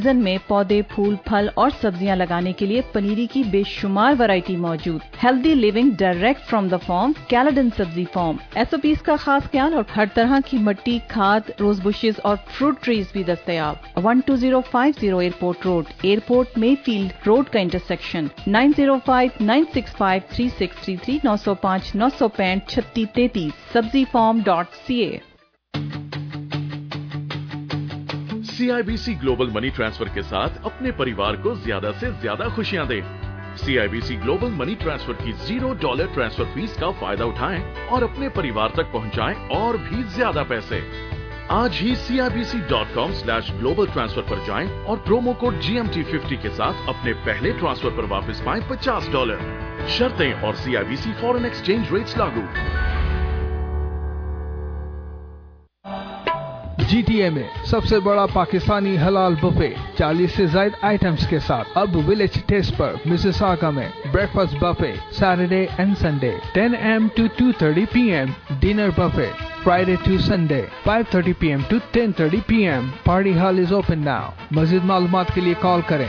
Season में पौधे, फूल, फल और सब्जियां लगाने के लिए पनीरी की बेशुमार वैरायटी मौजूद। Healthy living direct from the farm, Caledon सब्जी फार्म। एसओपीज का खास ख्याल और हर तरह की मिट्टी, खाद, रोज बुशेस और फ्रूट ट्रीज भी दस्तयाब। 12050 airport road, airport Mayfield road का intersection. 9059653633 905 965 3633 sabzifarm.ca। CIBC global money transfer के साथ अपने परिवार को ज्यादा से ज्यादा खुशियां दें। CIBC ग्लोबल मनी ट्रांसफर की $0 ट्रांसफर फीस का फायदा उठाएं और अपने परिवार तक पहुंचाएं और भी ज्यादा पैसे। आज ही CIBC.com/global transfer पर जाएं और प्रोमो कोड GMT50 के साथ अपने पहले ट्रांसफर पर वापस पाएं $50। शर्तें और CIBC फॉरेन एक्सचेंज रेट्स लागू। GTA में सबसे बड़ा पाकिस्तानी हलाल बुफे 40 से ज्यादा आइटम्स के साथ अब विलेज टेस्ट पर मिसिसागा में breakfast buffet Saturday and Sunday 10 AM to 2:30 PM, dinner buffet Friday to Sunday 5:30 PM to 10:30 PM। Party hall is open now। मज़ीद मालूमात के लिए कॉल करें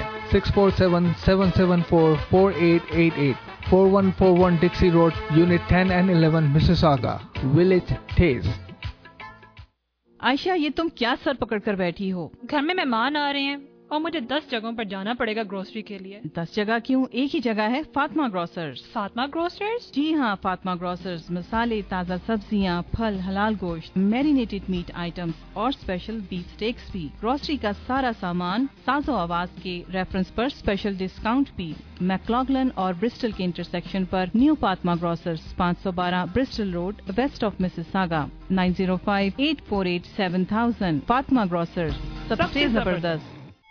647-774-4888 4141 Dixie Road, Unit 10 and 11, Mississauga। Village Taste। Ayesha, ये तुम क्या सर पकड़ कर बैठी हो? घर में मेहमान आ रहे हैं और मुझे 10 जगहों पर जाना पड़ेगा ग्रोसरी के लिए। 10 जगह क्यों? एक ही जगह है, फातिमा ग्रोसर्स। फातिमा ग्रोसर्स? जी हाँ, फातिमा ग्रोसर्स मसाले, ताज़ा सब्जियाँ, फल, हलाल गोश्त, मैरिनेटेड मीट आइटम्स और स्पेशल बीफ स्टेक्स भी। ग्रोसरी का सारा सामान साजो आवाज के रेफरेंस पर स्पेशल डिस्काउंट भी। मैक्लॉगलन और ब्रिस्टल के इंटरसेक्शन पर new Fatima grocers, 512 Bristol road, west of Mississauga. 9058487000। Fatima grocers, सबसे जबरदस्त।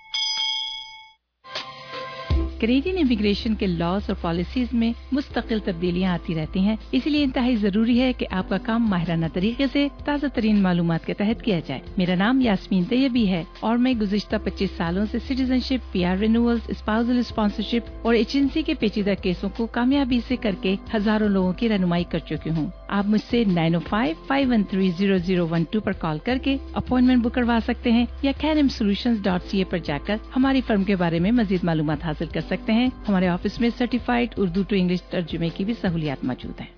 कैनेडियन इमिग्रेशन के लॉज और पॉलिसीज में मुस्तकिल तब्दीलियां आती रहती हैं, इसलिए इंतहाई जरूरी है कि आपका काम माहिराना तरीके से ताज़ा तरीन मालूमात के तहत किया जाए। मेरा नाम यास्मीन तैयबी है और मैं गुज़िश्ता 25 सालों से citizenship, PR renewals, spousal sponsorship और एजेंसी के पेचीदा केसों को कामयाबी से करके हजारों लोगों की रहनुमाई कर चुकी हूँ। आप मुझसे 905-513-0012 पर कॉल करके अपॉइंटमेंट बुक करवा सकते हैं या canimsolutions.ca पर जाकर हमारी फर्म के बारे में मजीद मालूमात हासिल कर सकते हैं। हमारे ऑफिस में सर्टिफाइड उर्दू टू इंग्लिश तर्जुमे की भी सहूलियात मौजूद हैं।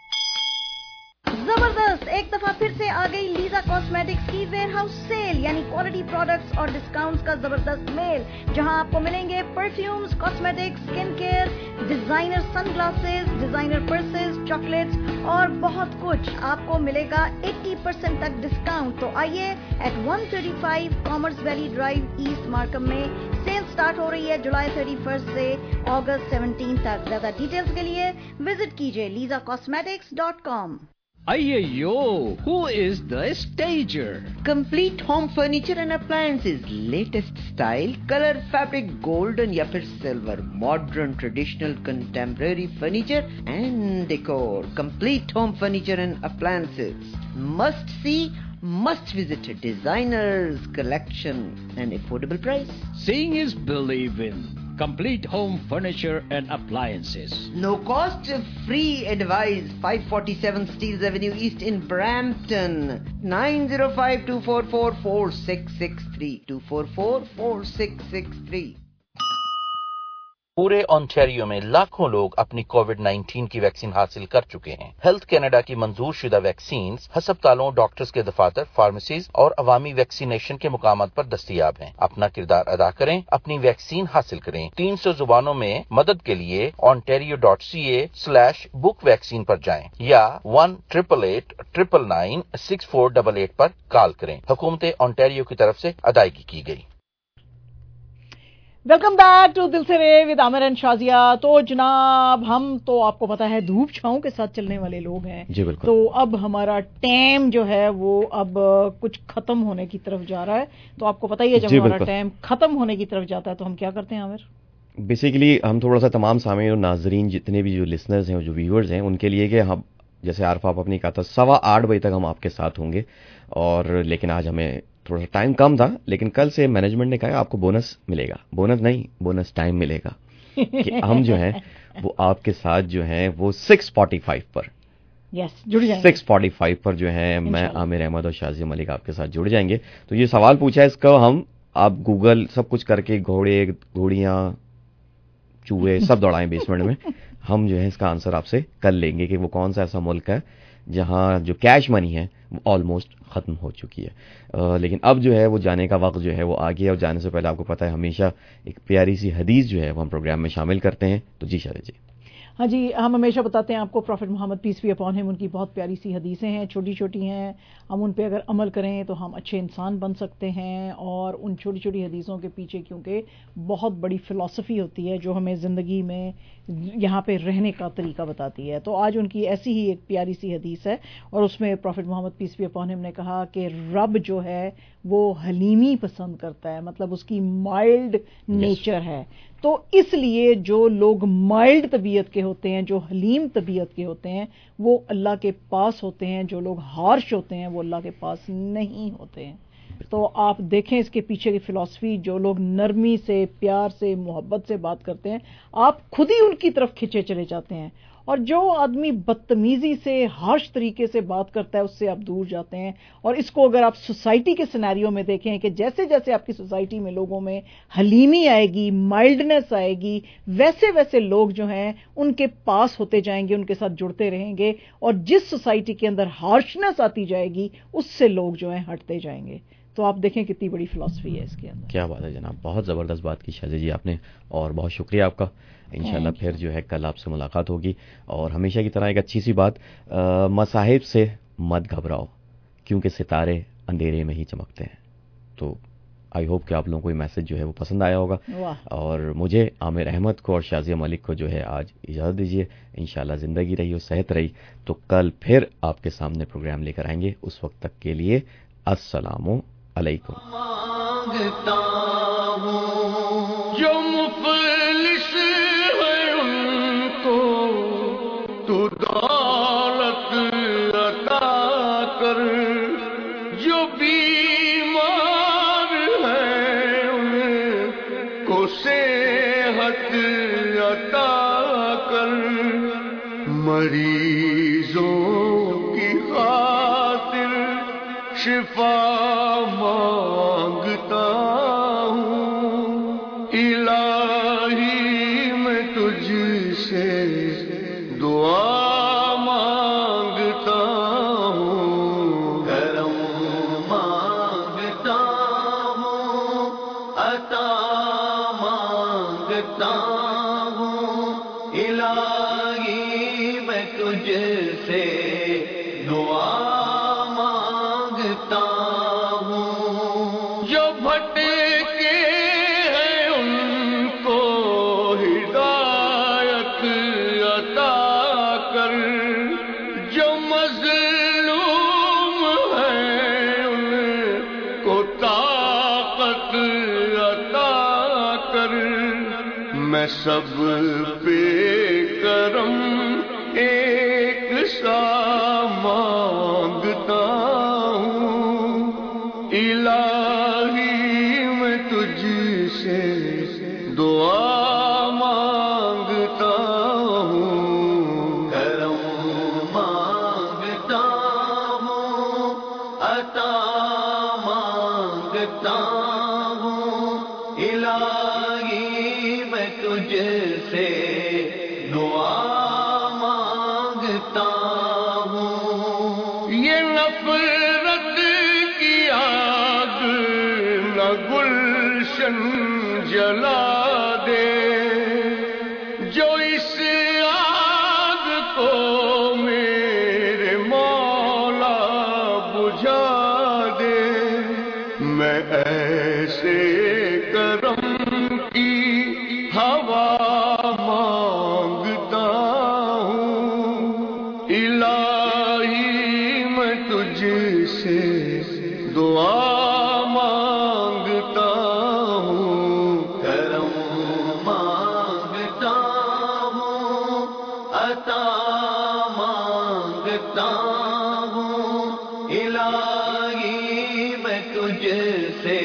जबरदस्त, एक दफा फिर से आ गई लीजा कॉस्मेटिक्स की वेयरहाउस सेल, यानी क्वालिटी प्रोडक्ट्स और डिस्काउंट्स का जबरदस्त मेल, जहां आपको मिलेंगे perfumes, cosmetics, skin care, designer sunglasses, designer purses, chocolates और बहुत कुछ। आपको मिलेगा 80% तक डिस्काउंट। तो आइए at 135 commerce valley drive, east Markham में सेल स्टार्ट हो रही है जुलाई 31 से अगस्त 17 तक। ज्यादा डिटेल्स के लिए विजिट कीजिए lisacosmetics.com। Ayyo, who is the stager? Complete home furniture and appliances, latest style, color, fabric, golden या फिर silver, modern, traditional, contemporary furniture and decor. Complete home furniture and appliances. Must see, must visit. Designers collection and affordable price. Seeing is believing. Complete home furniture and appliances. No cost, free advice. 547 Steeles Avenue East in Brampton. 905-244-4663. 244-4663. पूरे Ontario में लाखों लोग अपनी कोविड-19 की vaccine हासिल कर चुके हैं। हेल्थ कनाडा की मंजूर शुदा वैक्सीन हस्पतालों, डॉक्टर्स के दफातर, फार्मेसीज और अवामी वैक्सीनेशन के मुकामात पर दस्तयाब हैं। अपना किरदार अदा करें, अपनी वैक्सीन हासिल करें। 300 जुबानों में मदद के लिए ontario.ca/book वैक्सीन पर जाएं या 1-888-999-6488 पर कॉल करें। हुकूमत ओंटारियो की तरफ से अदायगी की गई। वेलकम बैक टू दिल से रे विद आमिर एंड शाजिया। तो जनाब, हम तो आपको पता है धूप छांव के साथ चलने वाले लोग हैं जी, बिल्कुल। तो अब हमारा टाइम जो है वो अब कुछ खत्म होने की तरफ जा रहा है। तो आपको पता ही है जब हमारा टाइम खत्म होने की तरफ जाता है तो हम क्या करते हैं आमिर? बेसिकली हम थोड़ा सा तमाम सामीन और नाजरीन जितने भी जो लिसनर्स हैं, जो व्यूअर्स हैं, उनके लिए कि हम जैसे आरफ आप अपनी कहा था 8:15 बजे तक हम आपके साथ होंगे, और लेकिन आज हमें थोड़ा सा टाइम कम था, लेकिन कल से मैनेजमेंट ने कहा आपको बोनस मिलेगा। बोनस नहीं, बोनस टाइम मिलेगा कि हम जो है वो आपके साथ जो है वो 6:45 पर जुड़ जाएंगे। 6:45 पर जो है मैं आमिर अहमद और शाजिया मलिक आपके साथ जुड़ जाएंगे। तो ये सवाल पूछा है, इसका हम آپ گوگل سب کچھ کر کے گھوڑے گھوڑیاں چوہے سب دوڑائیں بیسمنٹ میں, ہم جو ہے اس کا آنسر آپ سے کر لیں گے کہ وہ کون سا ایسا ملک ہے جہاں جو کیش منی ہے وہ آلموسٹ ختم ہو چکی ہے. لیکن اب جو ہے وہ جانے کا وقت جو ہے وہ آ گیا, اور جانے سے پہلے آپ کو پتہ ہے ہمیشہ ایک پیاری سی حدیث جو ہے وہ ہم پروگرام میں شامل کرتے ہیں. تو جی شارد جی. ہاں جی, ہم ہمیشہ بتاتے ہیں آپ کو prophet Muhammad peace be upon him, ان کی بہت پیاری سی حدیثیں ہیں, چھوٹی چھوٹی ہیں, ہم ان پہ اگر عمل کریں تو ہم اچھے انسان بن سکتے ہیں. اور ان چھوٹی چھوٹی حدیثوں کے پیچھے کیونکہ بہت بڑی فلسفی ہوتی ہے جو ہمیں زندگی میں یہاں پہ رہنے کا طریقہ بتاتی ہے. تو آج ان کی ایسی ہی ایک پیاری سی حدیث ہے, اور اس میں prophet Muhammad peace be upon him نے کہا کہ رب جو ہے وہ حلیمی پسند کرتا ہے, مطلب اس کی مائلڈ نیچر ہے. تو اس لیے جو لوگ مائلڈ طبیعت کے ہوتے ہیں, جو حلیم طبیعت کے ہوتے ہیں, وہ اللہ کے پاس ہوتے ہیں. جو لوگ ہارش ہوتے ہیں وہ اللہ کے پاس نہیں ہوتے ہیں. تو آپ دیکھیں اس کے پیچھے کی فلسفی, جو لوگ نرمی سے, پیار سے, محبت سے بات کرتے ہیں, آپ خود ہی ان کی طرف کھینچے چلے جاتے ہیں. اور جو آدمی بدتمیزی سے, ہارش طریقے سے بات کرتا ہے, اس سے آپ دور جاتے ہیں. اور اس کو اگر آپ سوسائٹی کے سینیریو میں دیکھیں کہ جیسے جیسے آپ کی سوسائٹی میں لوگوں میں حلیمی آئے گی, مائلڈنس آئے گی, ویسے ویسے لوگ جو ہیں ان کے پاس ہوتے جائیں گے, ان کے ساتھ جڑتے رہیں گے. اور جس سوسائٹی کے اندر ہارشنس آتی جائے گی اس سے لوگ جو ہیں ہٹتے جائیں گے. تو آپ دیکھیں کتنی بڑی فلسفی ہے اس کے اندر. کیا بات ہے جناب, بہت زبردست بات کی شازیہ جی آپ نے, اور بہت شکریہ آپ کا. انشاءاللہ پھر جو ہے کل آپ سے ملاقات ہوگی. اور ہمیشہ کی طرح ایک اچھی سی بات, مصاحب سے مت گھبراؤ کیونکہ ستارے اندھیرے میں ہی چمکتے ہیں. تو آئی ہوپ کہ آپ لوگوں کو یہ میسج جو ہے وہ پسند آیا ہوگا. اور مجھے عامر احمد کو اور شازیہ ملک کو جو ہے آج اجازت دیجیے. انشاءاللہ زندگی رہی اور صحت رہی تو کل پھر آپ کے سامنے پروگرام لے کر آئیں گے. اس وقت تک کے لیے السلام علیکم. جو مفلس ہے ان کو تو دولت عطا کر, جو بیمار ہے ان کو صحت عطا کر, مریضوں کی خاطر شفا مانگتا ہوں. الہی میں تجھ سے دعا مانگتا ہوں, کرم مانگتا ہوں, عطا مانگتا ہوں. الہی میں تجھ سے دعا مانگتا ہوں. جو بھٹکے ہیں ان کو ہدایت عطا کر, جو مظلوم ہیں ان کو طاقت عطا کر. میں سب پہ کرم ایک سا مانگتا ہوں. الہی میں تجھ سے دعا مانگتا ہوں, کرم مانگتا ہوں, عطا مانگتا ہوں. الہی میں تجھ سے دعا مانگتا ہوں. یہ نفرت کی آگ نہ گلشن جلا دے, جو اس آگ کو میرے مولا بجھا دے. میں ایسے کرم کی ہوا مانگتا ہوں. الہی میں تجھ سے دعا مانگتا ہوں, کرم مانگتا ہوں, عطا مانگتا ہوں. الہی میں تجھ سے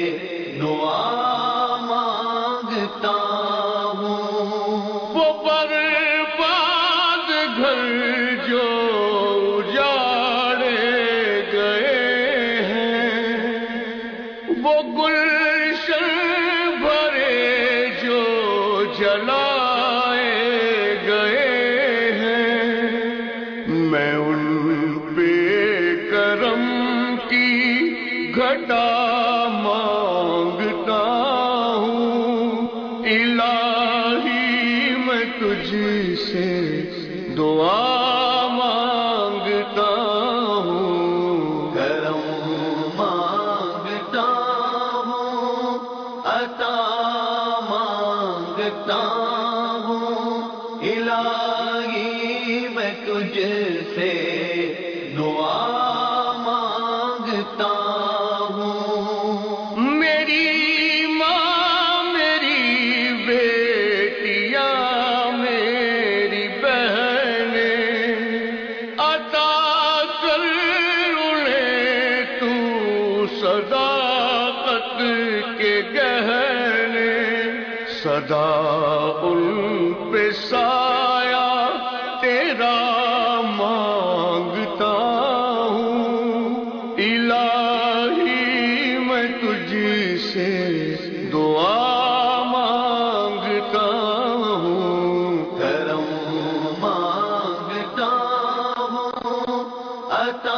دعا مانگتا ہوں. وہ برباد گھر جو اجاڑے گئے ہیں, وہ گل जलाए गए हैं, मैं उन पे करम की घटा मांगता हूँ। इलाही मैं तुझसे दुआ मांगता हूँ, करम मांगता हूँ, अता मांगता हूँ। इलाही मैं तुझसे दुआ मांगता हूँ। मेरी माँ, मेरी बेटियाँ, मेरी बहनें, अता कर उन्हें तू सदाकत के गहने, सदा उन पे साया तेरा मांगता हूँ। इलाही मैं तुझसे दुआ मांगता हूँ, करम मांगता हूँ, अता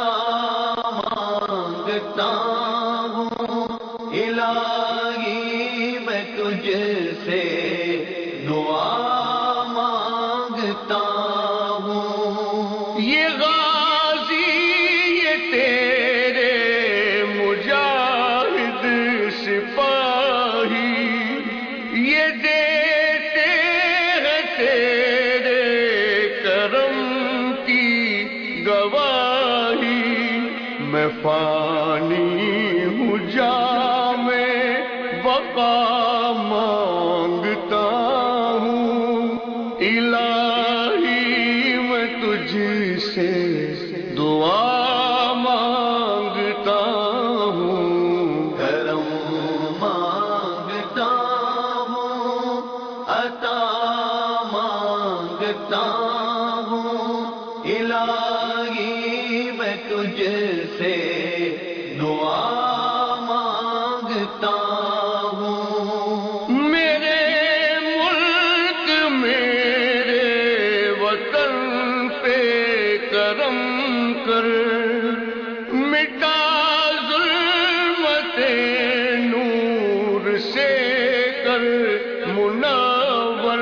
मांगता हूँ। इलाही मैं तुझसे दुआ मांगता हूँ। ये गाजी, ये तेरे मुजाहिद सिपाही, ये देते हैं तेरे करम की गवाही। मैं फानी हूँ जामे बका मांगता हूँ। इलाही मैं तुझसे दुआ मांगता हूँ, करम मांगता हूँ, अता मांगता हूँ। इलाही मैं तुझसे दुआ मांगता हूँ। मेरे मुल्क, मेरे वतन पे करम कर, मिटा जुल्मते नूर से कर मुनव्वर।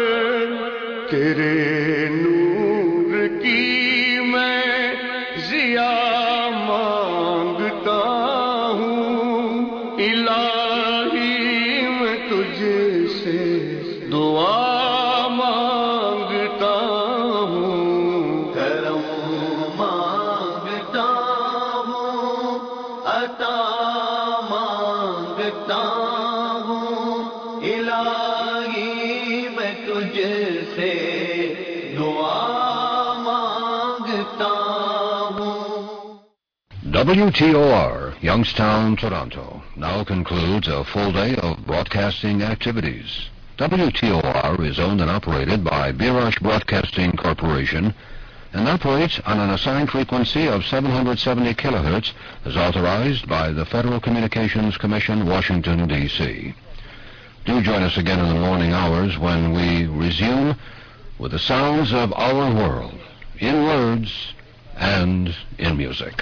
तेरे नूर की मैं जिया मांगता हूँ। इलाही मैं तुझसे दुआ मांगता हूँ, करम मांगता हूँ, अता मांगता हूँ। इलाही मैं तुझसे दुआ मांगता हूँ। WTOR, Youngstown, Toronto, now concludes a full day of broadcasting activities. WTOR is owned and operated by Birash Broadcasting Corporation and operates on an assigned frequency of 770 kilohertz as authorized by the Federal Communications Commission, Washington, D.C. Do join us again in the morning hours when we resume with the sounds of our world, in words and in music.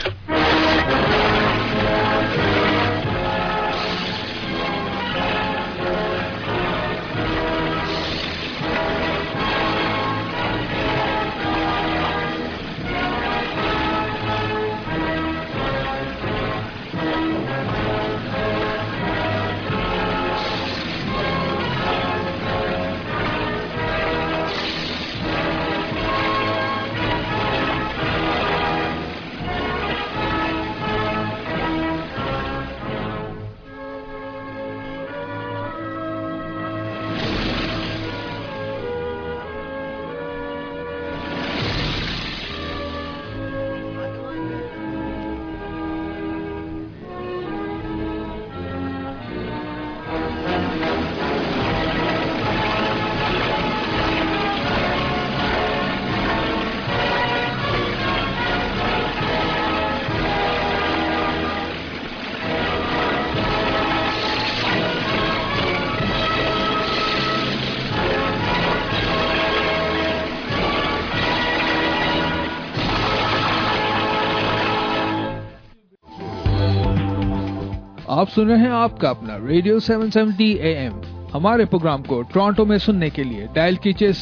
आप सुन रहे हैं आपका अपना radio 770 AM। हमारे programme को Toronto में सुनने के लिए डायल कीजिए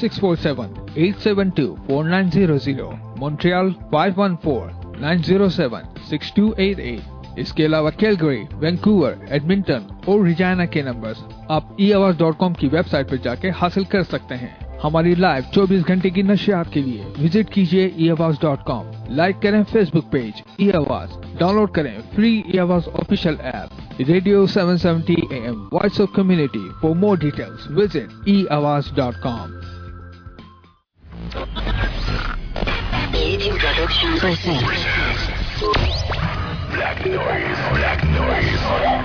647-872-4900, मॉन्ट्रियल 514-907-6288। इसके अलावा कैलगरी, वैंकूवर, एडमिंटन और रिजाना के नंबर्स आप eAwaaz.com की वेबसाइट पर जाके हासिल कर सकते हैं। हमारी लाइव 24 घंटे की नशियात के लिए विजिट कीजिए eAwaaz.com। लाइक करें फेसबुक पेज eAwaaz, डाउनलोड करें free eAwaaz official app. Radio 770 AM, voice of community. For more details visit eAwaaz.com। Black noise.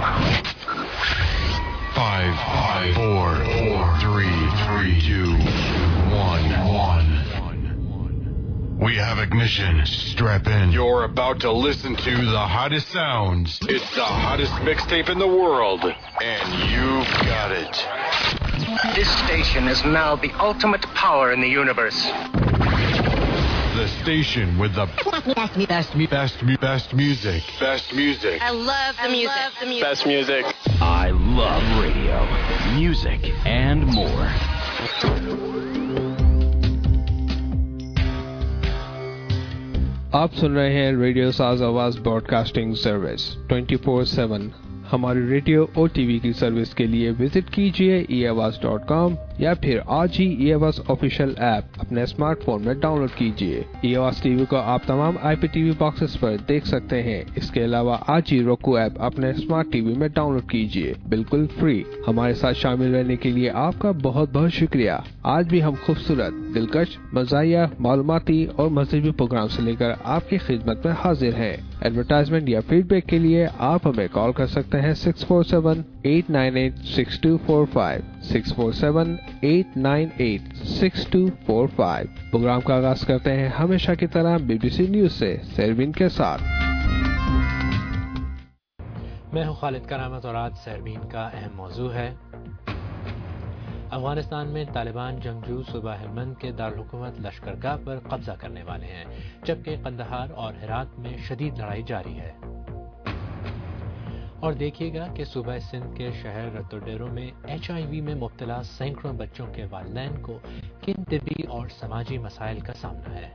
5, 4, 3, 2, 1. We have ignition. Strap in. You're about to listen to the hottest sounds. It's the hottest mixtape in the world, and you've got it. This station is now the ultimate power in the universe. The station with the best music. I love the music. Best music. I love radio, music, and more. आप सुन रहे हैं radio साज आवाज broadcasting service 24/7। हमारी radio और TV की service के लिए विजिट कीजिए eAwaaz.com या फिर आज ही eAwaaz ऑफिशियल ऐप अपने स्मार्टफोन में डाउनलोड कीजिए। eAwaaz टीवी को आप तमाम IPTV बॉक्सेस पर देख सकते हैं। इसके अलावा आज ही roku ऐप अपने स्मार्ट टीवी में डाउनलोड कीजिए, बिल्कुल फ्री। हमारे साथ शामिल रहने के लिए आपका बहुत बहुत शुक्रिया। आज भी हम खूबसूरत, दिलकश, मज़ाहिया, मालूमाती और मज़हबी प्रोग्राम से लेकर आपकी खिदमत में हाजिर हैं। एडवर्टाइजमेंट या फीडबैक के लिए आप हमें कॉल कर सकते हैं 647-898-6245, 647-898-6245। प्रोग्राम का आगाज करते हैं हमेशा की तरह BBC न्यूज से सरवीन के साथ। मैं हूं खालिद करामत और आज सरवीन का अहम मौजू है अफगानिस्तान में तालिबान जंगजू सूबा हेलमंद के दारुल-हुकूमत लश्करगाह पर कब्जा करने वाले हैं, जबकि कंदहार और हेरात में शदीद लड़ाई जारी है। और देखिएगा कि सूबा सिंध के शहर रतोडेरो में HIV में मुब्तला सैकड़ों बच्चों के वालिदैन को किन तिब्बी और समाजी मसाइल का सामना है।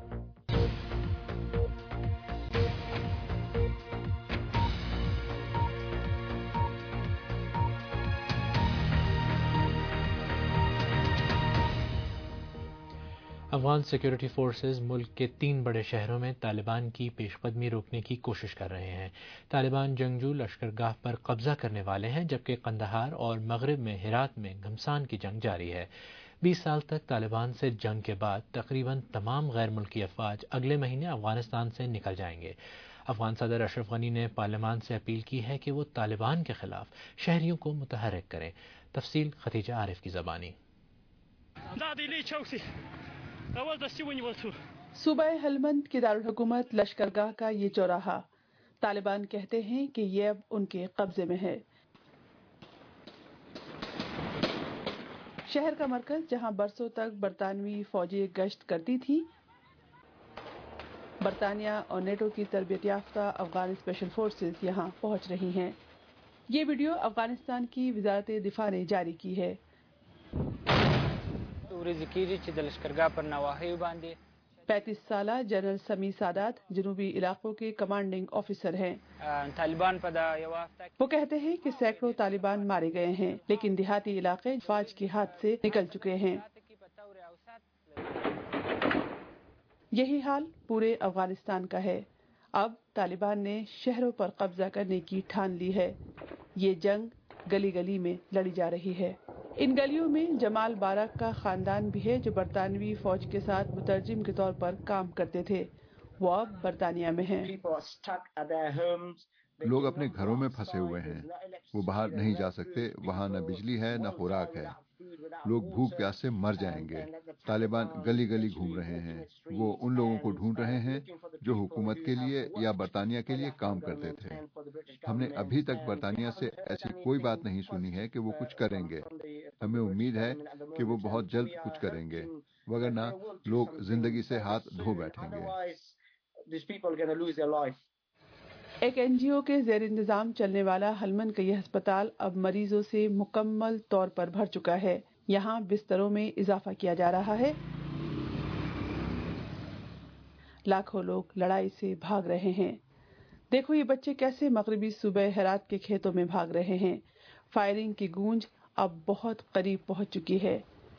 अफगान सिक्योरिटी फोर्सेस मुल्क के 3 बड़े शहरों में तालिबान की पेशकदमी रोकने की कोशिश कर रहे हैं। तालिबान जंगजू लश्करगाह पर कब्जा करने वाले हैं, जबकि कंदहार और मगरिब में हेरात में घमसान की जंग जारी है। 20 साल तक तालिबान से जंग के बाद तकरीबन तमाम गैर मुल्की अफवाज अगले महीने अफगानिस्तान से निकल जाएंगे। अफगान सदर अशरफ गनी ने पार्लियामान से अपील की है कि वो तालिबान के खिलाफ शहरियों को मुतहर्रिक करें। तफसील खतीजा आरिफ की ज़बानी। सूबा हेलमंद की दारुल-हुकूमत लश्करगाह का ये चौराहा तालिबान कहते हैं कि ये अब उनके कब्जे में है। शहर का मरकज, जहां बरसों तक बरतानवी फौजी गश्त करती थी। बरतानिया और नेटो की तरबियत याफ्ता अफगान स्पेशल फोर्सेस यहां पहुंच रही हैं। ये वीडियो अफगानिस्तान की वजारत दिफा ने जारी की है। 35 साला जनरल समी सादात जनूबी इलाकों के कमांडिंग ऑफिसर हैं। वो कहते हैं कि सैकड़ों तालिबान मारे गए हैं, लेकिन देहाती इलाके फौज के हाथ से निकल चुके हैं। यही हाल पूरे अफगानिस्तान का है। अब तालिबान ने शहरों पर कब्जा करने की ठान ली है। ये जंग गली गली में लड़ी जा रही है। इन गलियों में जमाल बारक का खानदान भी है, जो बरतानवी फौज के साथ मुतरजिम के तौर पर काम करते थे। वो अब बरतानिया में हैं। लोग अपने घरों में फंसे हुए हैं, वो बाहर नहीं जा सकते। वहाँ न बिजली है न खुराक है। लोग भूख प्यास से मर जाएंगे। तालिबान गली गली घूम रहे हैं। वो उन लोगों को ढूंढ रहे हैं जो हुकूमत के लिए या बरतानिया के लिए काम करते थे। हमने अभी तक बरतानिया से ऐसी कोई बात नहीं सुनी है कि वो कुछ करेंगे। हमें उम्मीद है कि वो बहुत जल्द कुछ करेंगे, वगरना लोग जिंदगी से हाथ धो बैठेंगे। ایک NGO کے زیر انتظام چلنے والا ہلمن کا یہ ہسپتال اب مریضوں سے مکمل طور پر بھر چکا ہے. یہاں بستروں میں اضافہ کیا جا رہا ہے. لاکھوں لوگ لڑائی سے بھاگ رہے ہیں. دیکھو یہ بچے کیسے مغربی صوبہ ہرات کے کھیتوں میں بھاگ رہے ہیں. فائرنگ کی گونج اب بہت قریب پہنچ چکی ہے،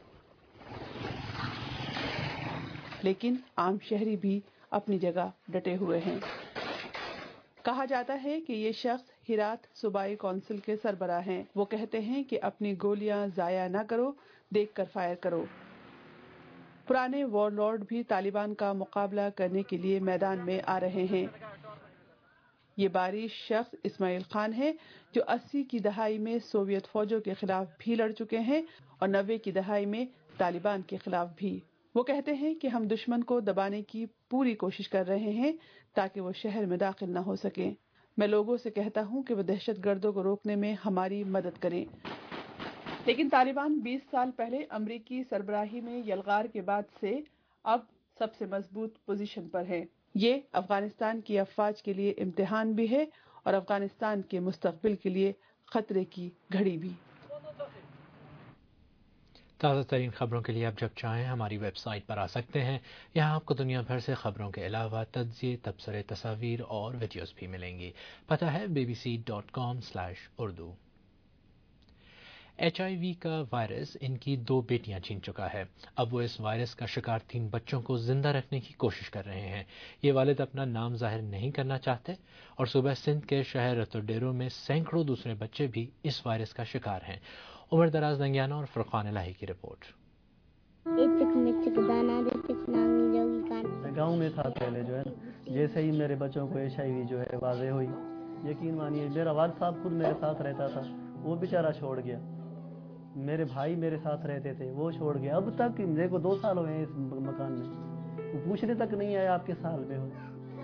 لیکن عام شہری بھی اپنی جگہ ڈٹے ہوئے ہیں. کہا جاتا ہے کہ یہ شخص ہرات صوبائی کونسل کے سربراہ ہیں. وہ کہتے ہیں کہ اپنی گولیاں ضائع نہ کرو، دیکھ کر فائر کرو. پرانے وار لارڈ بھی طالبان کا مقابلہ کرنے کے لیے میدان میں آ رہے ہیں. یہ بارش شخص اسماعیل خان ہے جو 80 کی دہائی میں سوویت فوجوں کے خلاف بھی لڑ چکے ہیں اور 90 کی دہائی میں طالبان کے خلاف بھی. وہ کہتے ہیں کہ ہم دشمن کو دبانے کی پوری کوشش کر رہے ہیں تاکہ وہ شہر میں داخل نہ ہو سکیں. میں لوگوں سے کہتا ہوں کہ وہ دہشت گردوں کو روکنے میں ہماری مدد کریں. لیکن طالبان 20 سال پہلے امریکی سربراہی میں یلغار کے بعد سے اب سب سے مضبوط پوزیشن پر ہے. یہ افغانستان کی افواج کے لیے امتحان بھی ہے اور افغانستان کے مستقبل کے لیے خطرے کی گھڑی بھی. تازہ ترین خبروں کے لیے آپ جب چاہیں ہماری ویب سائٹ پر آ سکتے ہیں. یہاں آپ کو دنیا بھر سے خبروں کے علاوہ تجزیے، تبصرے، تصاویر اور ویڈیوز بھی ملیں گی. پتہ ہے bbc.com/urdu. HIV کا وائرس ان کی 2 بیٹیاں چھین چکا ہے. اب وہ اس وائرس کا شکار 3 بچوں کو زندہ رکھنے کی کوشش کر رہے ہیں. یہ والد اپنا نام ظاہر نہیں کرنا چاہتے اور صوبہ سندھ کے شہر رتو ڈیرو میں سینکڑوں دوسرے بچے بھی اس وائرس کا شکار ہیں. عمر دراز دنگیانا اور فرقان الہی کی رپورٹ. گاؤں میں تھا پہلے جو ہے جیسے ہی میرے بچوں کو HIV جو ہے واضح ہوئی، یقین مانیے میرا والد صاحب خود میرے ساتھ رہتا تھا، وہ بیچارہ چھوڑ گیا. میرے بھائی میرے ساتھ رہتے تھے، وہ چھوڑ گیا. اب تک میرے کو 2 سال ہوئے ہیں اس مکان میں، وہ پوچھنے تک نہیں آیا آپ کے سال میں ہو.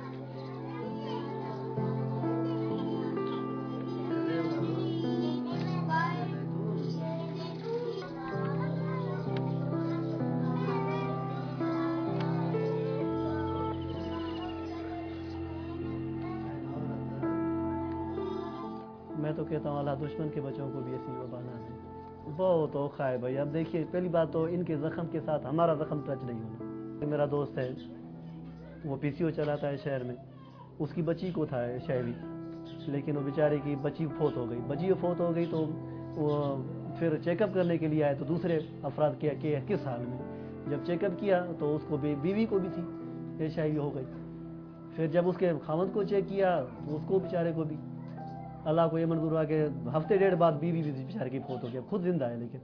میں تو کہتا ہوں اللہ دشمن کے بچوں کو بھی ایسی وبا نہ دے. بہت اوکھا ہے بھائی. اب دیکھیے پہلی بات تو ان کے زخم کے ساتھ ہمارا زخم ٹچ نہیں ہونا. میرا دوست ہے وہ PCO چلاتا ہے شہر میں، اس کی بچی کو تھا HIV، لیکن وہ بیچارے کی بچی فوت ہو گئی. تو وہ پھر چیک اپ کرنے کے لیے آئے تو دوسرے افراد کیا کہ کس حال میں. جب چیک اپ کیا تو اس کو بیوی کو بھی تھی HIV ہو گئی. پھر جب اس کے خاوند کو چیک کیا تو اس کو بیچارے کو بھی. اللہ کو یہ منظور ہوا کہ ہفتے 1.5 بعد بیوی بھی بیچارے کی فوت ہو گیا. خود زندہ ہے لیکن.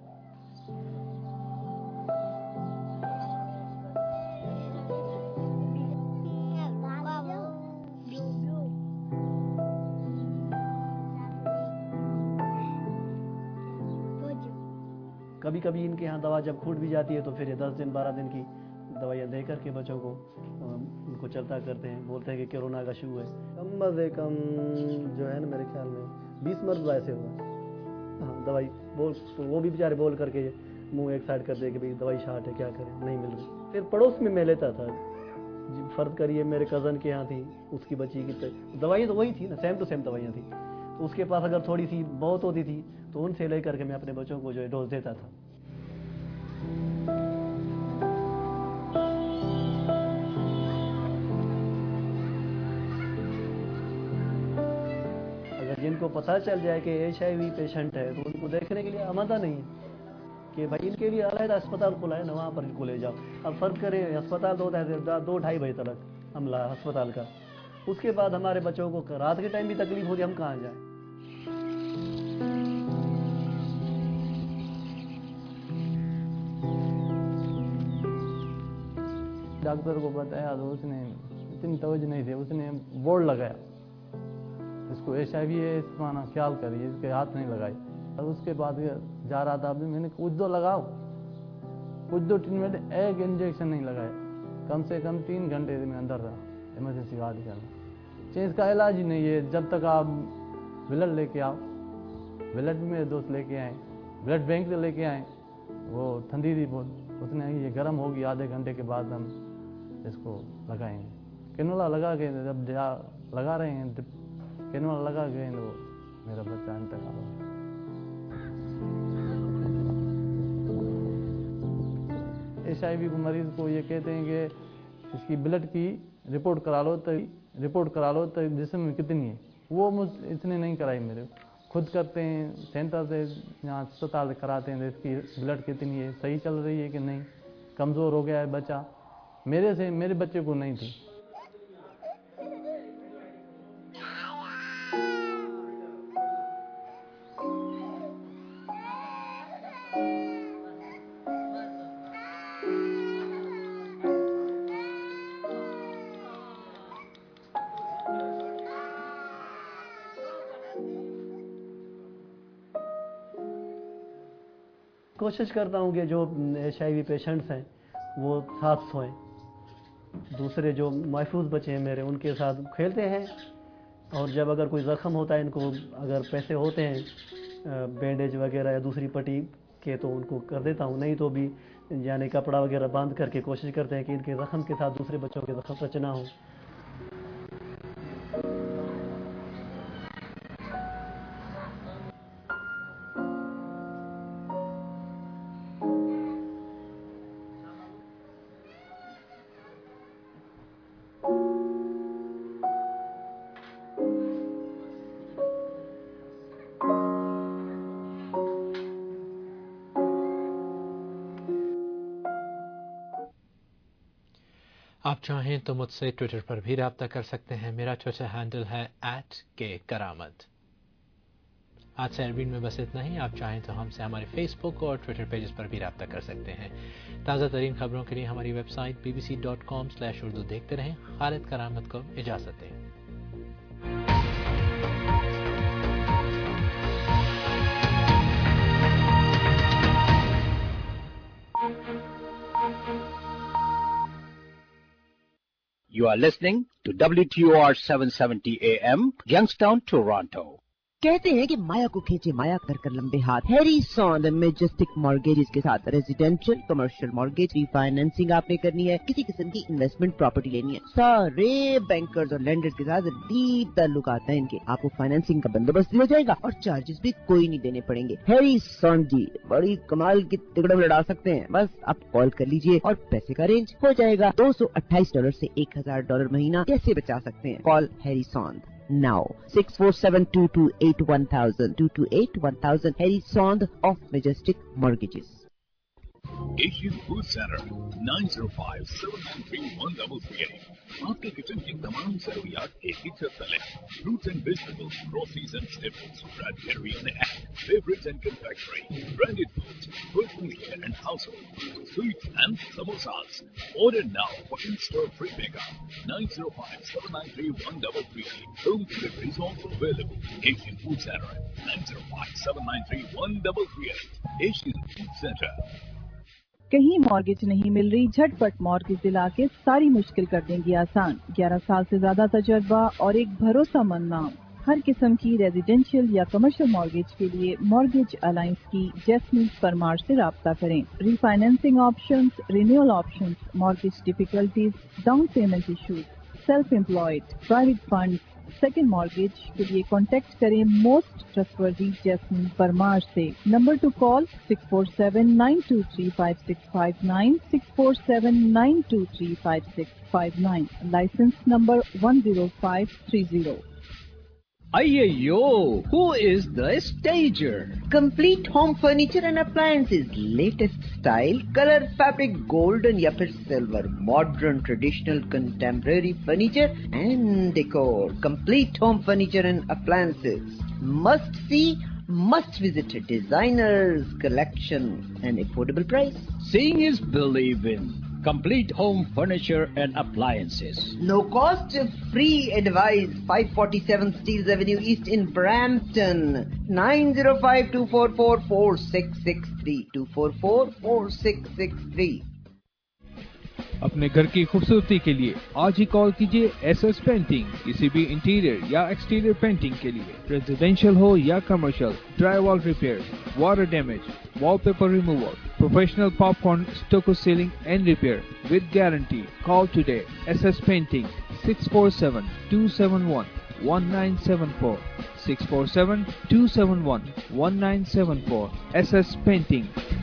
کبھی کبھی ان کے یہاں دوا جب کھوٹ بھی جاتی ہے تو پھر یہ 10 دن 12 دن کی دوائیاں دے کر کے بچوں کو ان کو چلتا کرتے ہیں. بولتے ہیں کہ کورونا کا شو ہے. کم از کم جو ہے نا میرے خیال میں 20 مرض ایسے ہوا. ہاں دوائی بول تو وہ بھی بیچارے بول کر کے منہ ایک سائڈ کر دے کہ بھائی دوائی شارٹ ہے کیا کریں نہیں مل رہی. پھر پڑوس میں لیتا تھا. فرض کریے میرے کزن کے یہاں تھی، اس کی بچی کی دوائیاں تو وہی تھی نا، سیم ٹو سیم دوائیاں تھیں. تو اس کے پاس اگر تھوڑی سی بہت ہوتی تھی تو ان سے لے کر کے میں اپنے بچوں کو جو ہے ڈوز دیتا تھا. اگر جن کو پتہ چل جائے کہ HIV پیشنٹ ہے تو ان کو دیکھنے کے لیے آمادہ نہیں ہے کہ بھائی ان کے لیے علیحدہ اسپتال کھلا ہے نا، وہاں پر ان کو لے جاؤ. اب فرض کریں اسپتال تو ہوتا ہے 2-2:30 بجے تک عملہ اسپتال کا. اس کے بعد ہمارے بچوں کو رات کے ٹائم بھی تکلیف ہوتی ہے، ہم کہاں جائیں. ڈاکٹر کو بتایا تو اس نے اتنی توجہ نہیں تھی، اس نے بورڈ لگایا اس کو HIV ہے، اس معنی خیال کریے، اس کے ہاتھ نہیں لگائی. اور اس کے بعد جا رہا تھا میں نے کچھ دو لگاؤ، کچھ دو ٹریٹمنٹ، ایک انجیکشن نہیں لگایا. کم سے کم 3 گھنٹے میں اندر رہا ایمرجنسی وارڈ کے اندر. اس کا علاج ہی نہیں ہے. جب تک آپ بلڈ لے کے آؤ، بلڈ بھی میرے دوست لے کے آئے، بلڈ بینک سے لے کے آئے، وہ ٹھنڈی تھی بہت. اس نے یہ گرم ہوگی آدھے گھنٹے کے بعد ہم اس کو لگائیں گے. کینولا لگا کے جب لگا رہے ہیں कैनवा लगा गए वो मेरा बच्चा इंतकाल हो गया। HIV को मरीज को ये कहते हैं कि इसकी ब्लड की रिपोर्ट करा लो तो जिस्म में कितनी है, वो मुझ इतने नहीं कराई, मेरे खुद करते हैं, सेंटर से यहाँ अस्पताल कराते हैं इसकी ब्लड कितनी है, सही चल रही है कि नहीं, कमज़ोर हो गया है बच्चा, मेरे बच्चे को नहीं थी। कोशिश करता हूँ कि जो HIV पेशेंट्स हैं वो साथ सोएं, दूसरे जो महफूज बच्चे हैं मेरे उनके साथ खेलते हैं, और जब अगर कोई ज़ख्म होता है इनको अगर पैसे होते हैं बैंडेज वगैरह या दूसरी पट्टी के तो उनको कर देता हूँ, नहीं तो भी यानी कपड़ा वगैरह बांध करके कोशिश करते हैं कि इनके ज़ख्म के साथ दूसरे बच्चों के ज़ख्म टच ना हो। आप चाहें तो मुझसे ट्विटर पर भी राब्ता कर सकते हैं। मेरा ट्विटर हैंडल है @KKaramat। आज से अरबीन में बस इतना ही। आप चाहें तो हमसे हमारे फेसबुक और ट्विटर पेजेस पर भी राब्ता कर सकते हैं। ताज़ा तरीन खबरों के लिए हमारी वेबसाइट bbc.com/urdu देखते रहें। खालिद करामत को इजाज़त दें। You are listening to WTOR 770 AM, Youngstown, Toronto. कहते हैं कि माया को खींचे माया कर कर लंबे हाथ। हैरी सॉन्द मैजेस्टिक मॉर्गेजेस के साथ रेजिडेंशियल कमर्शियल मॉर्गेज रीफाइनेंसिंग आपने करनी है, किसी किस्म की इन्वेस्टमेंट प्रॉपर्टी लेनी है, सारे बैंकर्स और लैंडर्स के साथ डीप ताल्लुकात हैं इनके। आपको फाइनेंसिंग का बंदोबस्त भी हो जाएगा और चार्जेस भी कोई नहीं देने पड़ेंगे। हैरी सॉन्द जी बड़ी कमाल की तिगड़े लड़ा सकते हैं। बस आप कॉल कर लीजिए और पैसे का अरेंज हो जाएगा। $228 से $1000 महीना कैसे बचा सकते हैं? Call Harry Sondh now 647-228-1000 228-1000 Harry Sond of Majestic Mortgages. Asian Food Center 905-793-1338। आपके किचन की तमाम जरूरियात एक ही छत तले। Fruits and vegetables, groceries and staples, Bradbury and egg, favorites and confectionery, branded foods, personal care and household, sweets and samosas. Order now for in-store free pickup. 905-793-1338. Home delivery is also available. Asian Food Center 905-793-1338. Asian Food Center. कहीं mortgage नहीं मिल रही? झटपट mortgage दिला के सारी मुश्किल कर देंगी आसान। 11 साल से ज्यादा तजर्बा और एक भरोसामंद नाम। हर किस्म की रेजिडेंशियल या कमर्शियल मॉर्गेज के लिए मॉर्गेज अलायंस की जैस्मीन परमार से राब्ता करें। Refinancing options, renewal options, mortgage difficulties, down payment issues, self employed, private fund, second mortgage के लिए कॉन्टेक्ट करें मोस्ट ट्रस्टवर्दी जैस्मीन परमार से। Number two call 647-923-5659 647-923-5659। Licence number 10530। Ayyo, who is the stager? Complete home furniture and appliances, latest style, color, fabric, golden या फिर silver, modern, traditional, contemporary furniture and decor. Complete home furniture and appliances. Must see, must visit. Designers collection and affordable price. Seeing is believing. Complete home furniture and appliances. No cost, free advice. 547 Steeles Avenue East in Brampton. 905-244-4663 244-4663। अपने घर की खूबसूरती के लिए आज ही call कीजिए SS painting. किसी भी इंटीरियर या एक्सटीरियर पेंटिंग के लिए, रेजिडेंशियल हो या commercial, dry wall repair, water damage, wallpaper removal, professional popcorn, stucco ceiling and repair with guarantee. Call today. SS Painting 647-271 1974. 647-271-1974. SS Painting.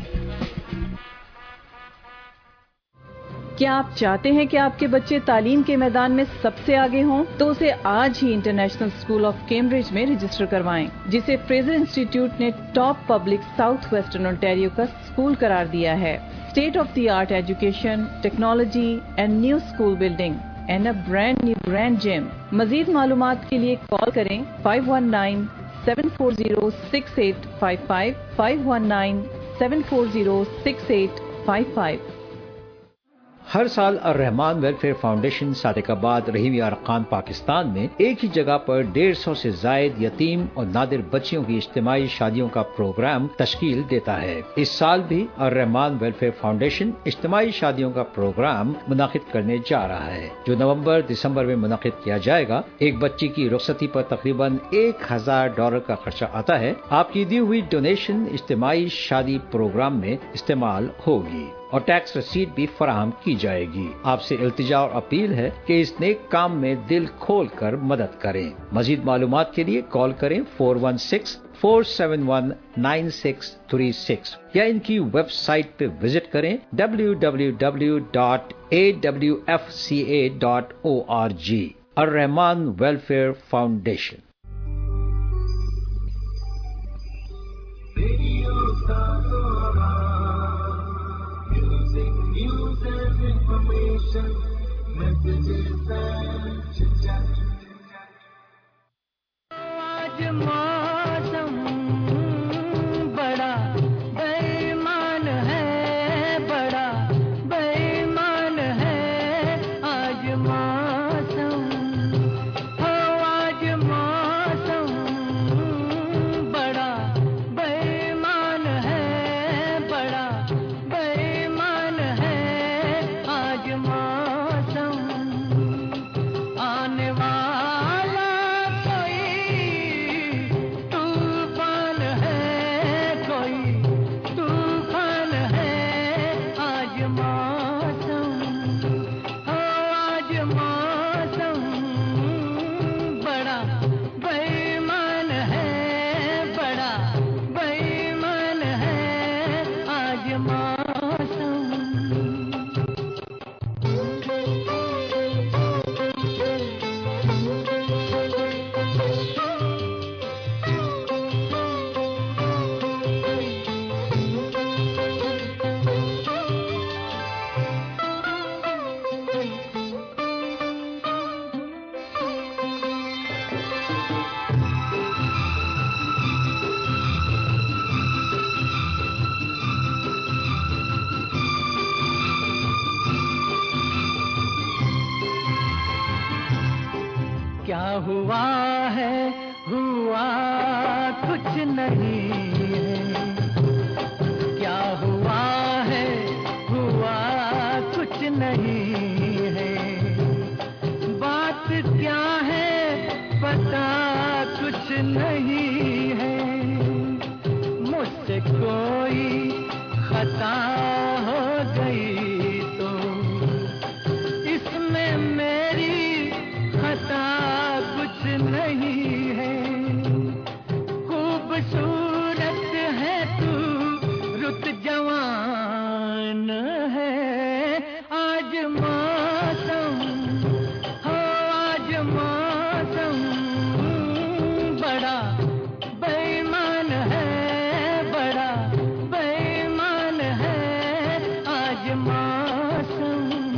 کیا آپ چاہتے ہیں کہ آپ کے بچے تعلیم کے میدان میں سب سے آگے ہوں تو اسے آج ہی انٹرنیشنل اسکول آف کیمبرج میں رجسٹر کروائیں، جسے فریزر انسٹیٹیوٹ نے top public south western Ontario کا اسکول قرار دیا ہے۔ State of the art education, technology and new school building and a brand new grand gym. مزید معلومات کے لیے کال کریں 519-740-6855 519-740-6855۔ ہر سال الرحمان ویلفیئر فاؤنڈیشن صادق آباد رحیم ارکان پاکستان میں ایک ہی جگہ پر 150 سے زائد یتیم اور نادر بچیوں کی اجتماعی شادیوں کا پروگرام تشکیل دیتا ہے۔ اس سال بھی الرحمان ویلفیئر فاؤنڈیشن اجتماعی شادیوں کا پروگرام منعقد کرنے جا رہا ہے، جو نومبر دسمبر میں منعقد کیا جائے گا۔ ایک بچی کی رخصتی پر تقریباً $1000 کا خرچہ آتا ہے۔ آپ کی دی ہوئی ڈونیشن اجتماعی شادی پروگرام میں استعمال ہوگی اور ٹیکس رسید بھی فراہم کی جائے گی۔ آپ سے التجا اور اپیل ہے کہ اس نیک کام میں دل کھول کر مدد کریں۔ مزید معلومات کے لیے کال کریں 416-471-9636 یا ان کی ویب سائٹ پہ وزٹ کریں www.awfca.org۔ Alrahman welfare foundation. آج موسم بڑا بے ایمان ہے، بڑا بے ایمان ہے آج موسم، آج موسم بڑا بے ایمان ہے، بڑا بے ایمان ہے آج موسم، آنے والا کوئی طوفان ہے، کوئی طوفان ہے آج موسم، آج موسم بڑا بے ایمان ہے، بڑا بے ایمان ہے آج موسم۔ کیا ہوا ہے، ہوا کچھ نہیں ہے، کیا ہوا ہے، ہوا کچھ نہیں ہے، بات کیا ہے پتا کچھ نہیں ہے، مجھ سے کوئی خطا ہو گئی تو اس میں میری خطا کچھ نہیں ہے، خوبصورت ہے تو رت جوان ہے آج موسم، آج موسم بڑا بے ایمان ہے، بڑا بے ایمان ہے آج موسم۔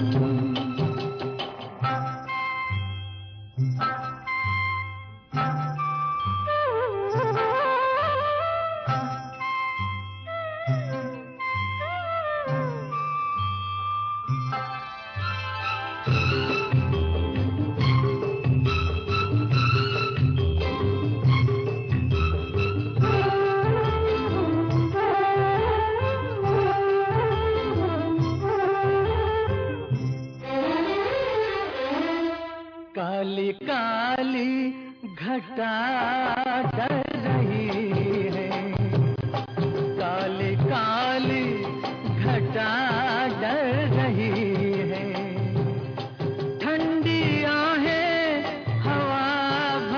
کالی کالی گھٹا ڈر رہی ہے، کالی کالی گھٹا ڈر رہی ہے، ٹھنڈی آہیں ہوا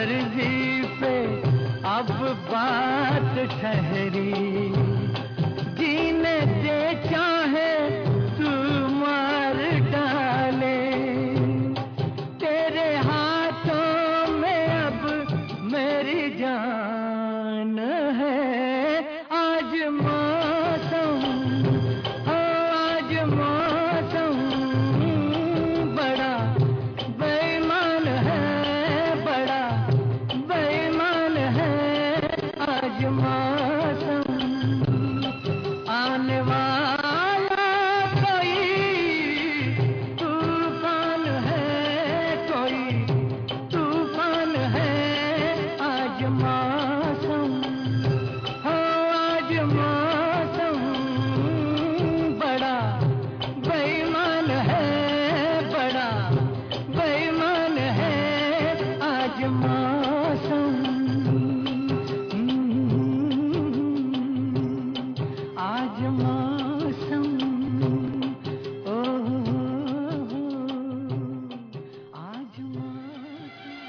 मर्जी पे अब बात ठहरी, जीने दे चाहे तू मार डाले, तेरे हाथों में अब मेरी जान है। आज मौसम, आज मौसम बड़ा बेईमान है, बड़ा बेईमान है। आज मौसम आने वाला कोई तूफान है, कोई तूफान है। आज मौसम, हो आज मौसम बड़ा बेईमान है, बड़ा बेईमान है। आज मौसम, आज मौसम, ओ आज मौसम।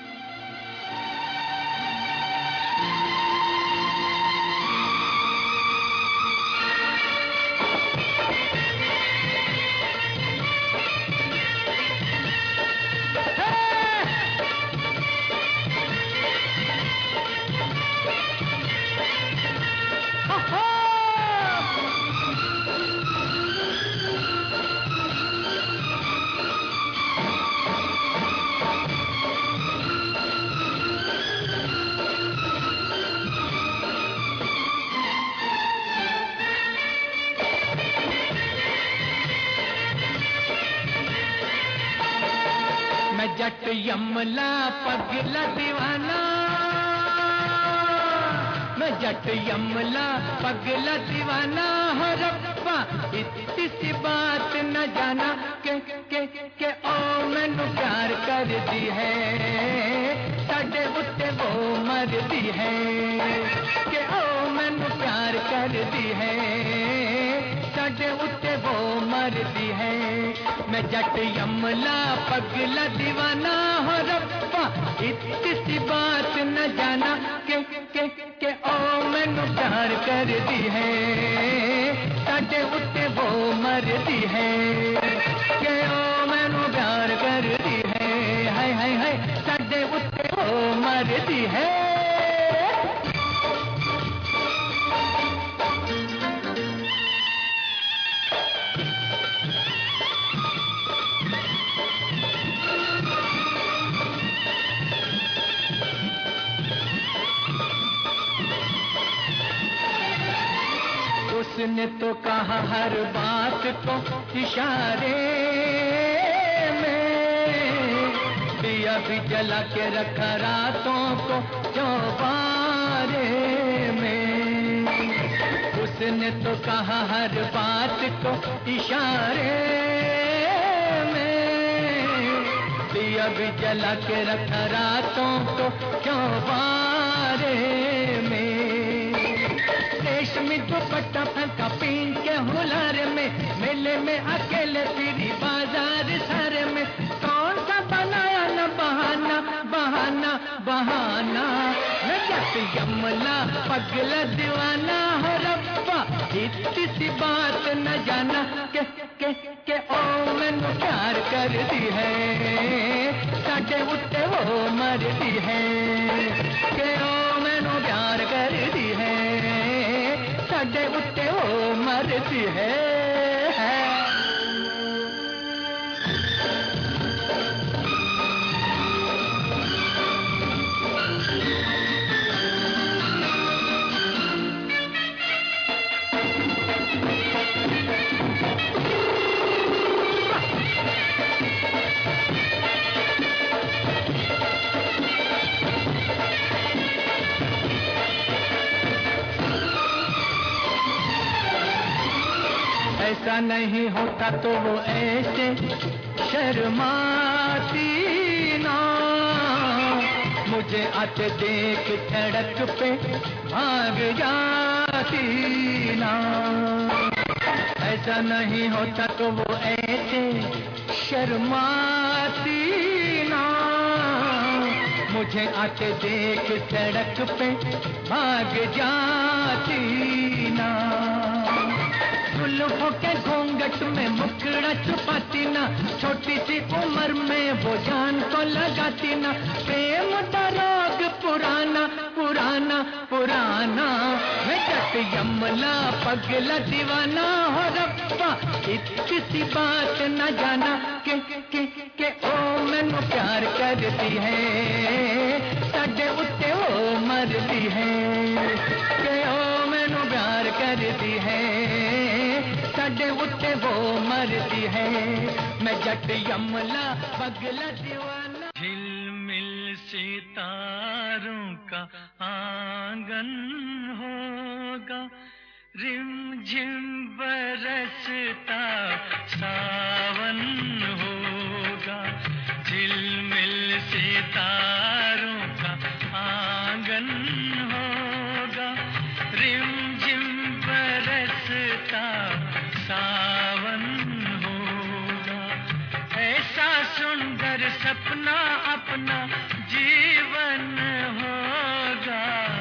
मैं जट यमला पगला दीवाना, मैं जट यमला पगला दीवाना। हो रब्बा इतनी सी बात न जाना के ओ मैनू प्यार कर दी है, साडे उत्ते वो मर दी है। के ओ मैनू प्यार कर दी है, साडे उत्ते वो मर दी है। मैं जट यमला पगला दीवाना। हो रब्बा इतनी सी बात न जाना के ओ मैनू प्यार कर दी है, साडे उत्ते वो मर दी है। के ओ मैनू प्यार कर दी है, हाय हाय हाय, साडे उत्ते वो मर दी है। उसने तो कहा हर बात को इशारे में, दिया भी जला के रखा रातों को चौबारे में। उसने तो कहा हर बात को इशारे में, दिया भी जला के रखा रातों को चौबारे में। रेशमी दुपट्टा फंका पीन के हुलार में, मेले में अकेले फिरी बाजार सारे में। कौन सा बनाया न बहाना, बहाना बहाना। मैं जट यमला पगला दीवाना। हो रब्बा इतनी सी बात न जाना के ओ मैनू प्यार कर दी है, साडे उत्ते वो मर दी है। के ओ मैनू प्यार कर दी है, साडे उत्ते वो मरती है। ऐसा नहीं होता तो वो ऐसे शर्माती ना, मुझे आते देख सड़क पे भाग जाती ना। ऐसा नहीं होता तो वो ऐसे शर्माती ना, मुझे आके देख सड़क पे भाग जाती ना, जुल्फों के घूंघट में मुखड़ा छुपाती ना, छोटी सी उम्र में वो जान को लगाती ना, प्रेम का रोग पुराना पुराना पुराना, है जट यमला पगला दीवाना हो रब्बा, इतनी सी बात न जाना के ओ मैनू प्यार करती है, साडे उत्ते ओ मरदी है, के ओ मैनू प्यार करती है, साडे उत्ते वो मरदी है, मैं जट यमला पगला दीवाना। झिलमिल सितारों का आंगन होगा, रिमझिम बरसता सावन होगा, झिलमिल सितारों का आंगन होगा, रिमझिम बरसता सावन होगा, ऐसा सुंदर सपना अपना जीवन होगा।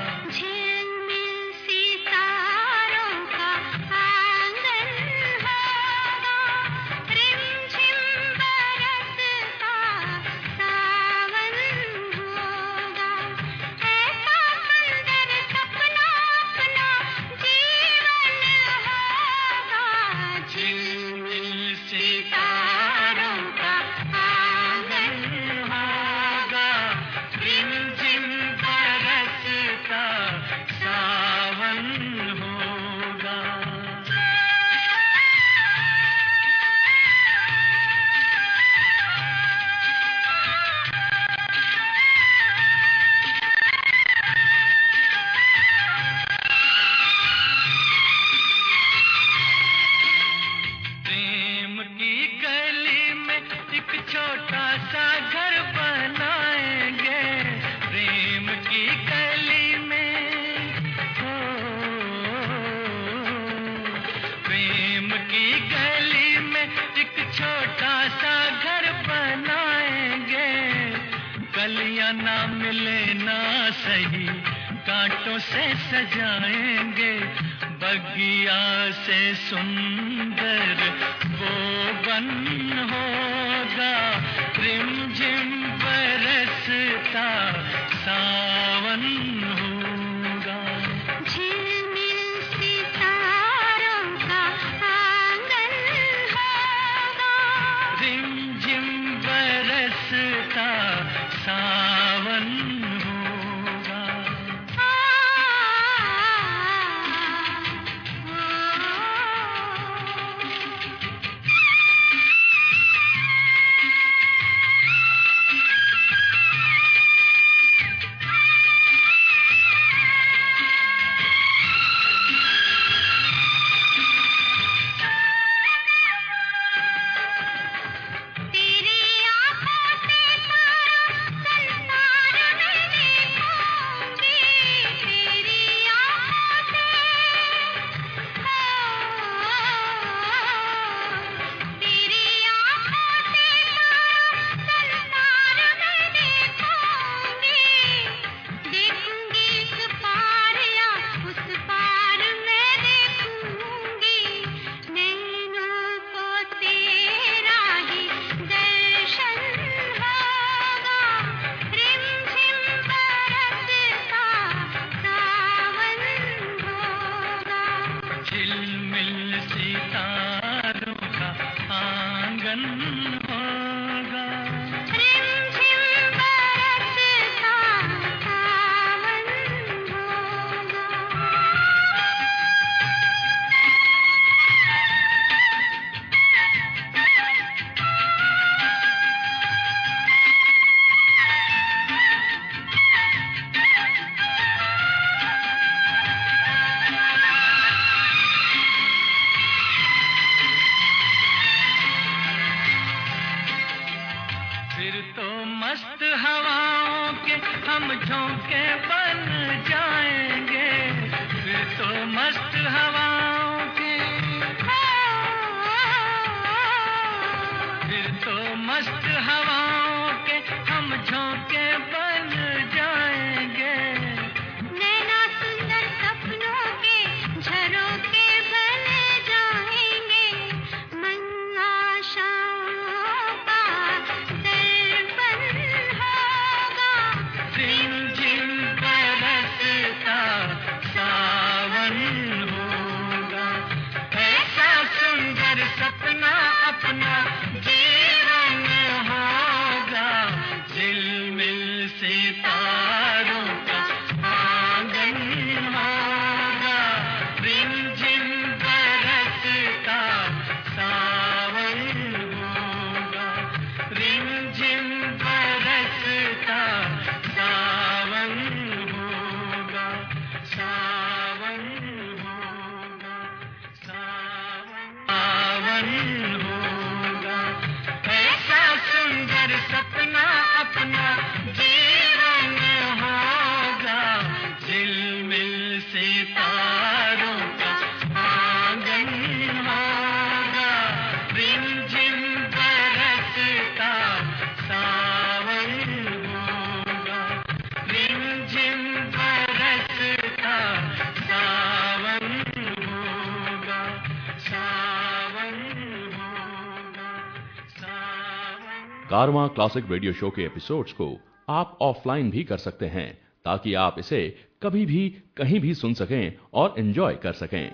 ना मिले ना सही कांटों से सजाएंगे, बगिया से सुंदर वो बन होगा, रिमझिम बरसता सावन होगा। झिलमिल सितारों का आंगन होगा, रिमझिम बरसता सावन होगा। मस्त हवाओं के हम झोंके बन सितारों का आंगन होगा, रिमझिम बरसता सावन होगा, रिमझिम बरसता सावन होगा, सावन होगा, सावन। कारवां क्लासिक रेडियो शो के एपिसोड्स को आप ऑफलाइन भी कर सकते हैं, ताकि आप इसे कभी भी कहीं भी सुन सकें और एंजॉय कर सकें।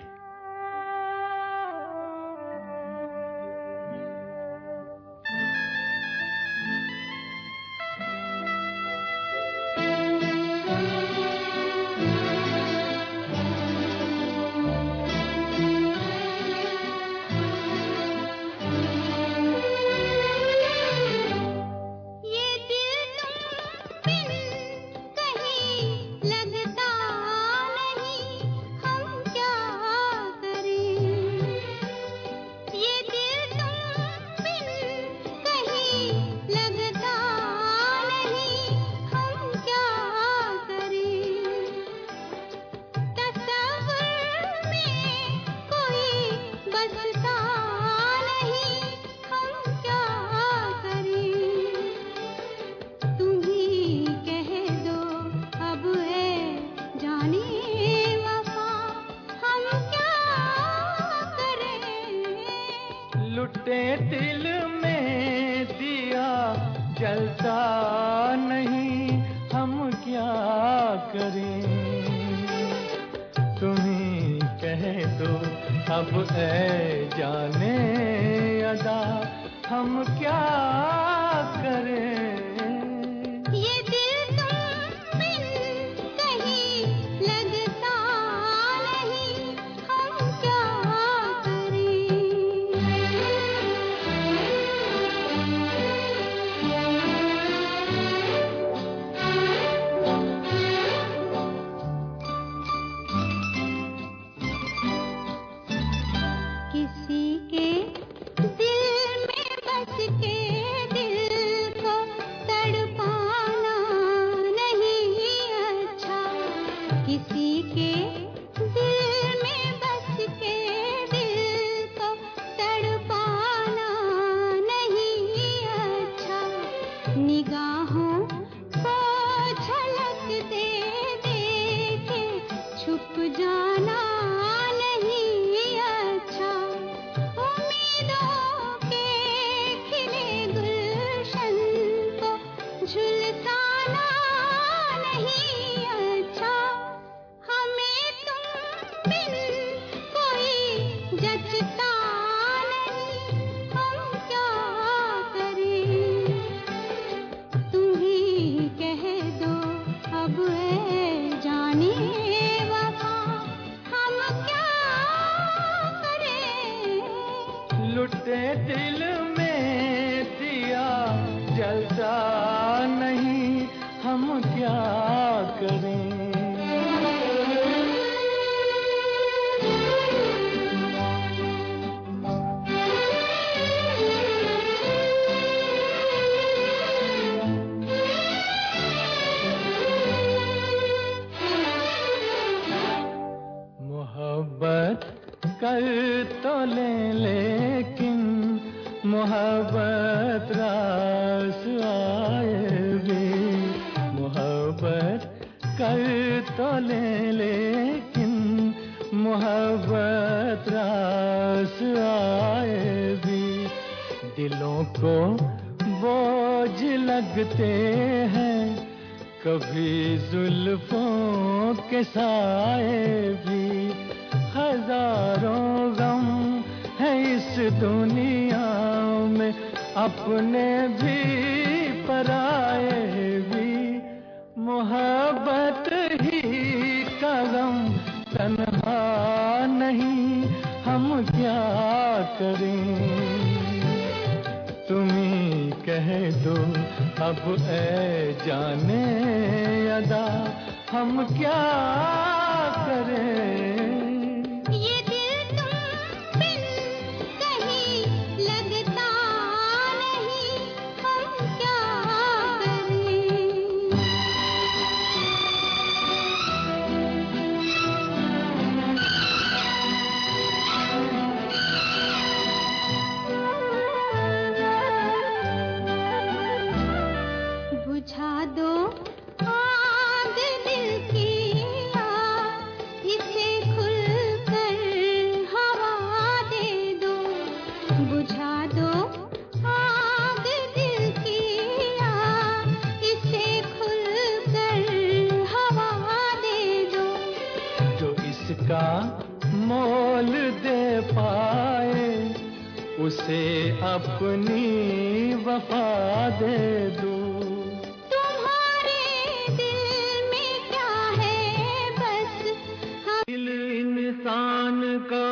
का मोल दे पाए, उसे अपनी वफा दे दूं। तुम्हारे दिल में क्या है बस दिल इंसान का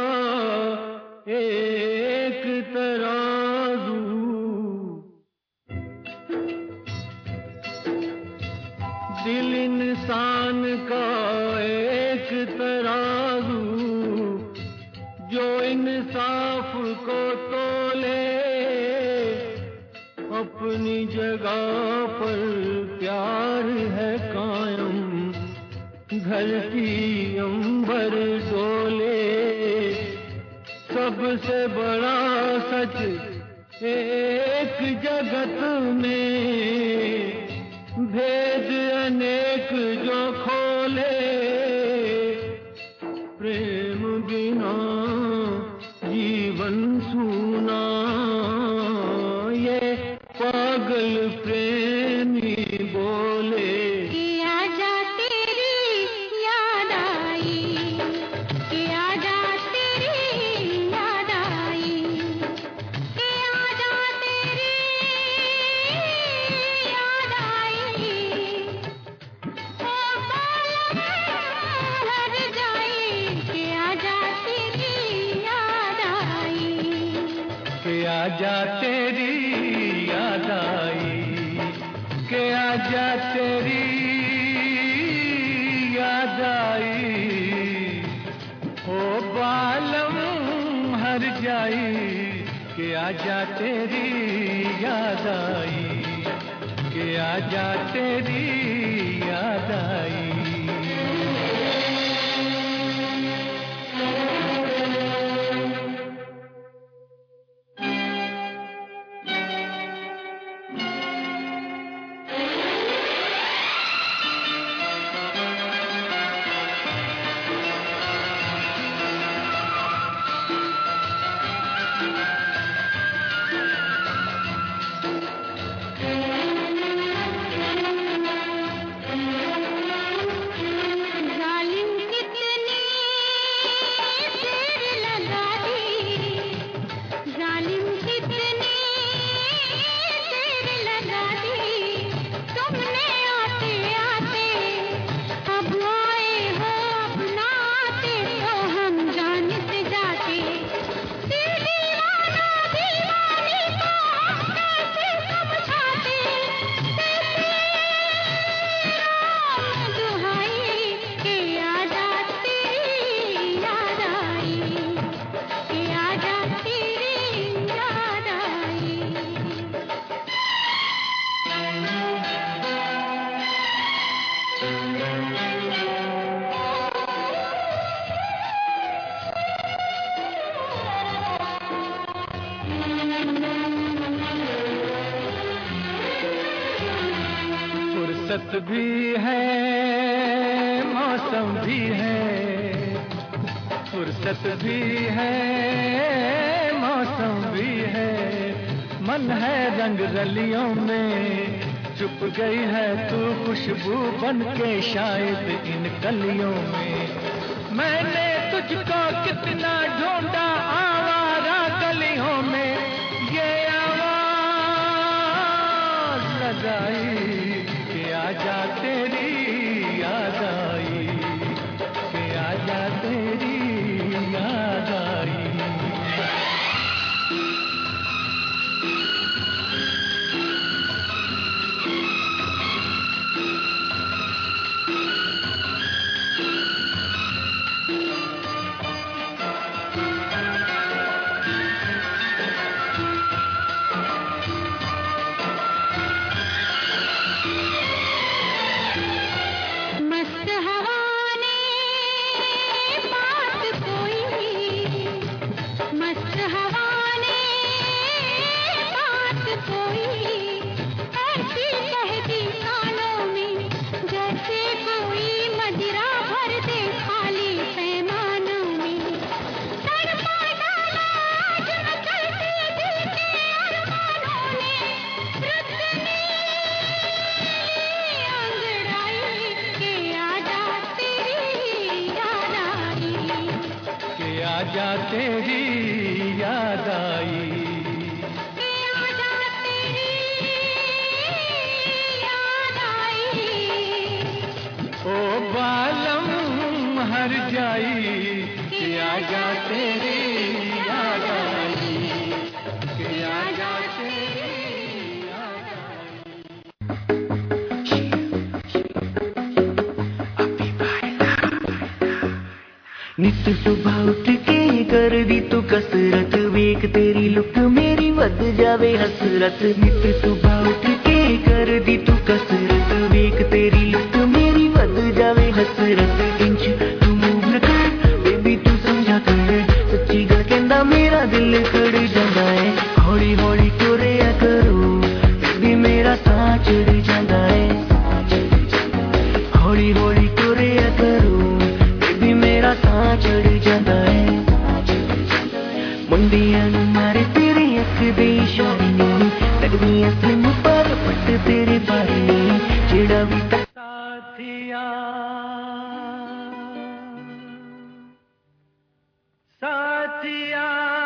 एक तराजू, दिल इंसान का एक तराजू, जो इंसाफ को तोले, अपनी जगह पर प्यार है कायम, धरती अंबर डोले। सबसे बड़ा सच एक जगत में, भेद अनेक जो खोले, प्रेम बिना जीवन सूना, ये पागल प्रेमी बोले। कि आजा तेरी याद आई, कि आजा तेरी याद आई, कि आजा तेरी याद आई, ओ बालम हर जाई, कि आजा तेरी याद आई, कि आजा तेरी याद आई, कि आजा तेरी याद आई, ओ बालम हर जाई, कि आजा तेरी याद आई, कि आजा तेरी याद आई। जालिम कितनी देर लगा दी, जालिम कितनी देर लगा दी, तुमने आते आते अब आए हो अपना आते, तो हम जानते जाते, दिल दीवाना दीवानी को हम कैसे समझाते, दुहाई के आजा तेरी याद आई, के आजा तेरी याद आई। फुर्सत भी है मौसम भी है, फुर्सत भी है मौसम भी है, मन है रंग रलियों में, चुप गई है तू खुशबू बन के शायद इन कलियों में। मैंने तुझको कितना ढूंढा आवारा गलियों में, ये आवाज लगाई कि आजा तेरी याद आई, कि आजा तेरी याद आई। आजा तेरी याद आई, के आजा तेरी याद आई, ओ बालम हर जाई, के आजा तेरी याद आई, के आजा तेरी याद नित सुबह उठ के कर दी तू कसरत, वेख तेरी लुक मेरी वध जावे हसरत। नित सुबह उठ के कर दी तू कसरत, वेख तेरी लुक मेरी वध जावे हसरत। इंच तू मूव कर बेबी तू समझा कर, सच्ची गल कहंदा मेरा दिल खड़ जांदा है। हौली हौली टुरिया करो बेबी मेरा साह चढ़ जांदा है, हौली हौली टुरिया करो बेबी मेरा साह चढ़ जांदा है। मुंडियां नूं मारे तेरे अख दे इशारे ने, लगदियां स्लिम पर पट तेरे बारे ने, जेड़ा भी साथिया साथिया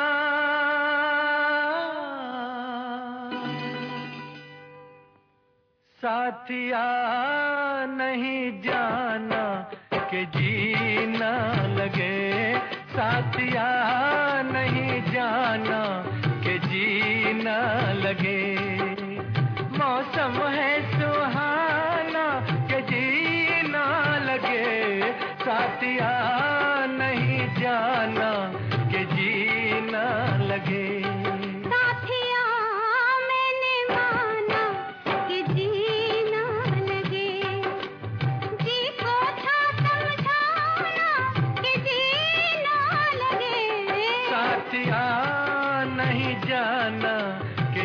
साथिया नहीं जाना कि जीना लगे, साथिया नहीं जाना कि जीना लगे। मौसम है सुहाना कि जीना लगे, साथिया नहीं जाना कि जीना लगे। साथिया मैंने माना कि जीना लगे, जी को था समझाना कि जीना लगे। साथिया नहीं जाना